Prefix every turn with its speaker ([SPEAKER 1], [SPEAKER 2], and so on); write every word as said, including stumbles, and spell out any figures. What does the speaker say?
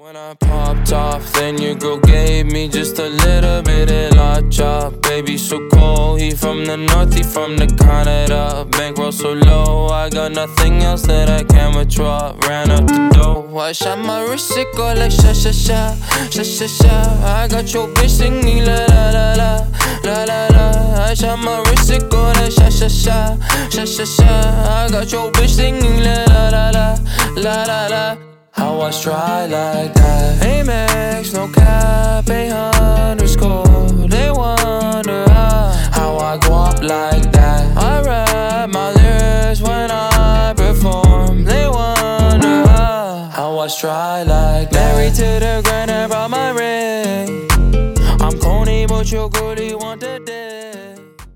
[SPEAKER 1] When I popped off, then your girl gave me just a little bit of la chop. Baby so cold, he from the north, he from the Canada. Bankroll so low, I got nothing else that I can withdraw. Ran up the dough, I shot my wrist, it go like sha sha sha, sha sha sha. I got your bitch singing la la la la, la la la. I shot my wrist, it go like sha sha sha, sha sha sha. I got your bitch singing la la la la, la la la. How I try like that? Amex, no cap, a underscore. They wonder how, how I go up like that. I rap my lyrics when I perform. They wonder how, how I try like that. Married to the grind and brought my ring. I'm corny, but your girlie want that.